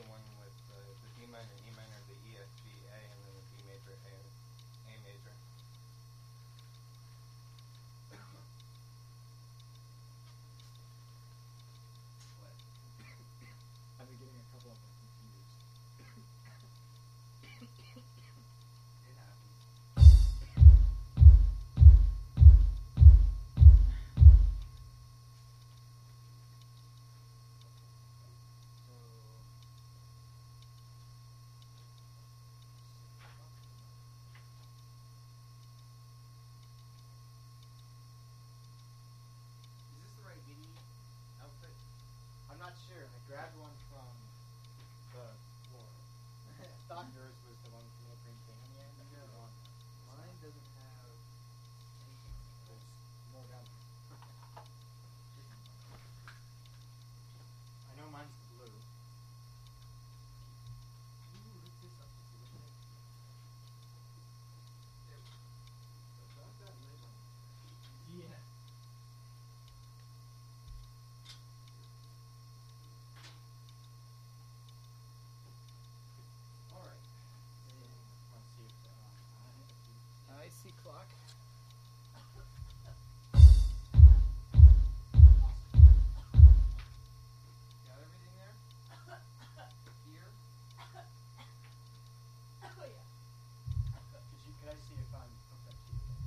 the one with the D minor, E minor, the E, F, G, A, and then the B major, A major. What? I've been getting a couple of them confused. It happens. Is this the right MIDI outfit? I'm not sure. I grabbed one from the floor. I thought yours was the one with the little green thing on the end. I put it on. Mine doesn't have anything on it. There's more down there. I know mine's the blue. Can you lift this up just a little bit? There we go. Drop that lid on. Yeah. All right. Let's see if I see clock. Got everything there? Here? Oh yeah. Could I see if I'm hooked up to you again?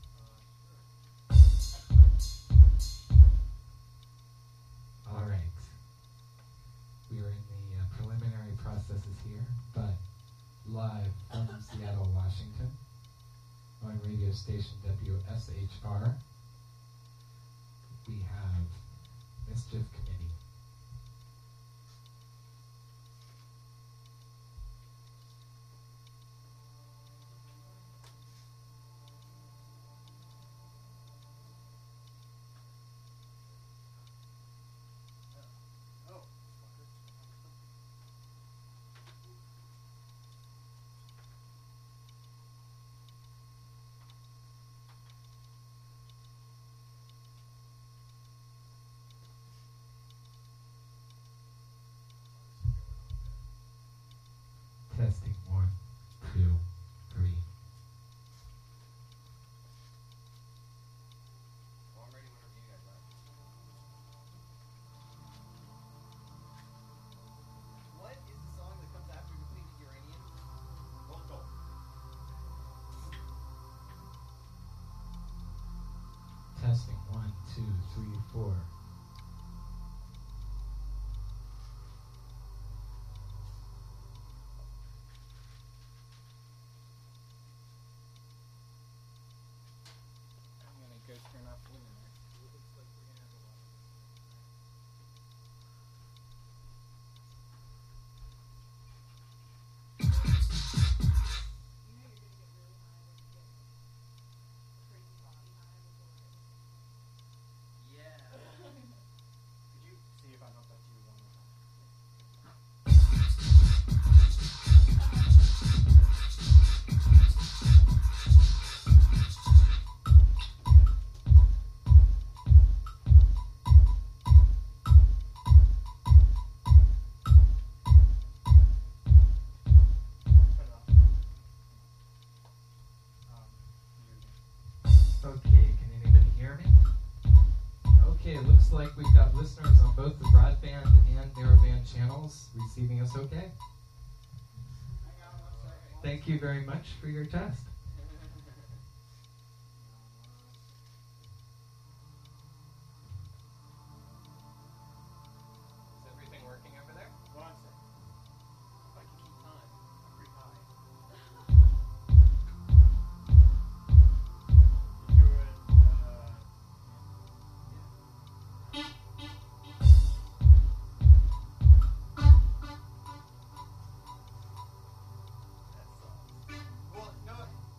Sure. All right. We are in the preliminary processes here, but live from Seattle, Washington, on radio station WSHR, we have Mischief Committee. Oh, fucker. Testing 1, 2, 3. Well, I'm ready whenever you guys are. What is the song that comes after Depleted Uranium? Vocal. Testing 1, 2, 3, 4. I'm gonna go turn off Luminar. It looks like we're gonna have a lot of this tonight. You know you're gonna get really high when you get a crazy body high before anything. Yeah. Could you see if I'm hooked up to you one more time? Turn it off. You again. Okay, can anybody hear me? Okay, it looks like we've got listeners on both the broadband and narrowband channels receiving us okay. Hang on one second. Thank you very much for your test. Is everything working over there? One second. If I can keep time, I'm pretty high. You do it. That sucks. Well, no,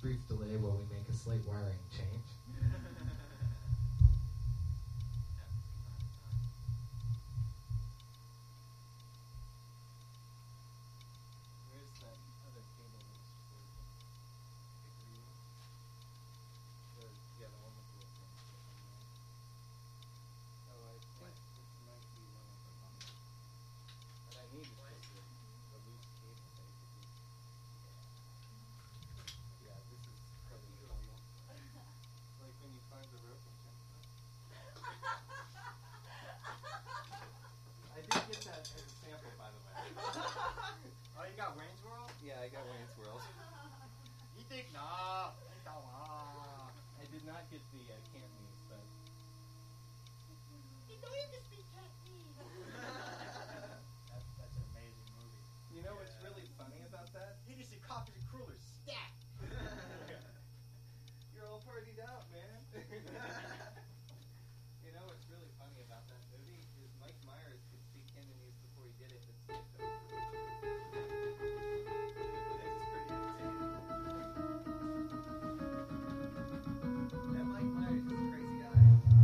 brief delay while we make a slight wiring change. Where's that other cable that was just working? The green one? Yeah, the one with the little thing. Oh, I think this might be one of the ones. What I need is just the loose cable, basically. Yeah, this is probably the whole one. Like when you climb the rope and jump up. I did get that as a sample, by the way. Oh, you got Wayne's World? Yeah, I got Wayne's World. You think nah? Nah. I did not get the Cantonese, but That's an amazing movie. you know what's really funny about that? He just said copies and crullers, stat! You're all partied out, man. You know what's really funny about that movie is Mike Myers could speak Cantonese before he did it. It's This is pretty entertaining. That Mike Myers is a crazy guy.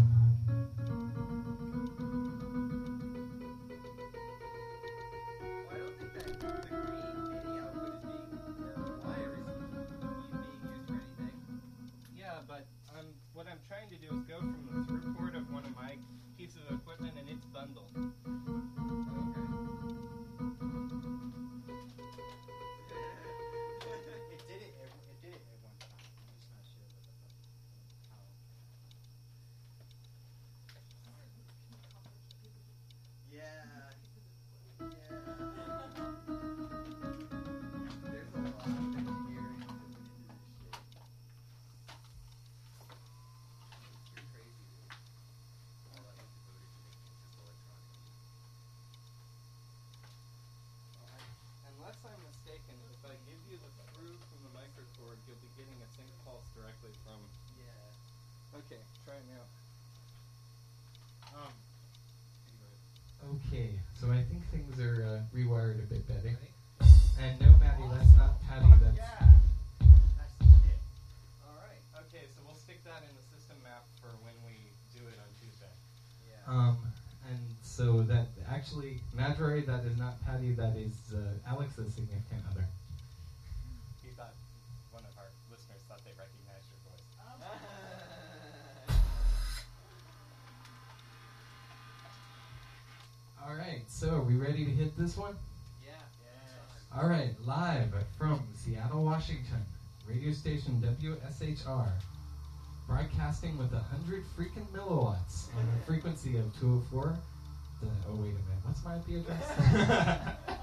Well, I don't think that the green MIDI output is being, or wire is being used for anything. Yeah, but what I'm trying to do is go from the through port of one of my pieces of equipment and it's bundled. It did it at one time. I'm just not sure what the fuck. How. Yeah. There's a lot of engineering that went into this shit. You're crazy, dude. All that was devoted to making it just electronic. Unless I'm mistaken, if I give you the through from the microcord, you'll be getting a sync pulse directly from. Yeah. Okay, try it now. Okay, so I think things are rewired a bit better. Ready? And no, Maddie, that's not Patty. That's Yeah. That's the shit. All right. Okay, so we'll stick that in the system map for when we do it on Tuesday. Yeah. And so that actually, Madre, that is not Patty. That is Alex's significant other. He thought one of our listeners thought they recognized your voice. All right, so are we ready to hit this one? Yeah. Yes. All right, live from Seattle, Washington, radio station WSHR, broadcasting with 100 freaking milliwatts on a frequency of 204. Oh, wait a minute, what's my IP address?